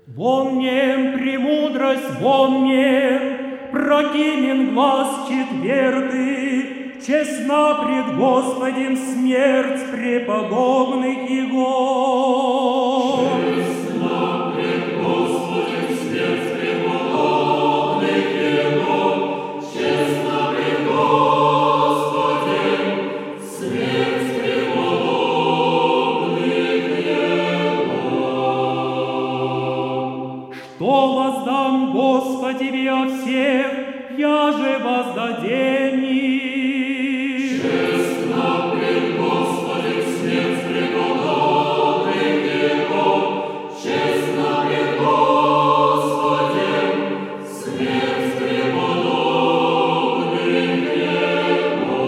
Вомнем премудрость, вомнем, прокимен глаз четвертый, честна пред Господем смерть преподобных Его. Честна пред Господем смерть преподобных Его, честна пред Господем смерть преподобных Его. Что воздам Господи о всех, я же воздадем им. Честна пред Господем смерть преподобных Его, честна пред Господем смерть преподобных Его.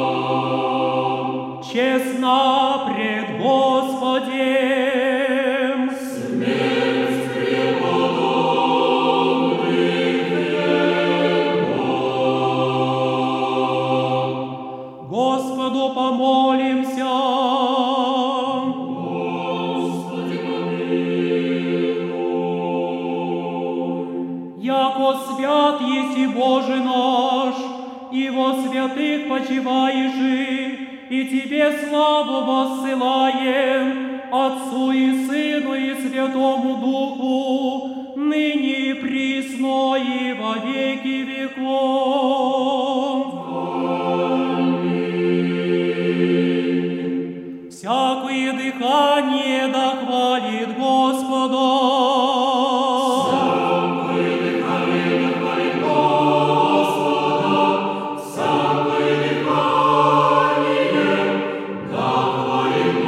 Честна пред Господем Смерть преподобных Его. Господу помолимся. Господи, помилуй. Яко свят еси Боже наш, и во святых почиваешь, и Тебе славу воссылаем, Отцу и Сыну и Святому Духу, ныне и присно и во веки веков. Всякое дыхание да хвалит Господа. Всякое дыхание да хвалит Господа, всякое дыхание да хвалит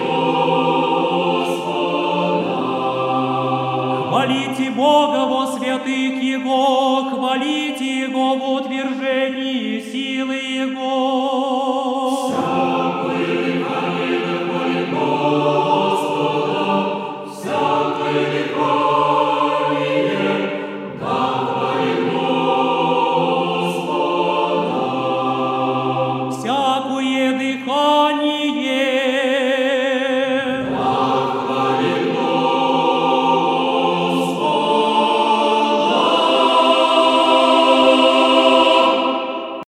Господа. Хвалите Бога во святых Его, хвалите Его в утверждении силы Его.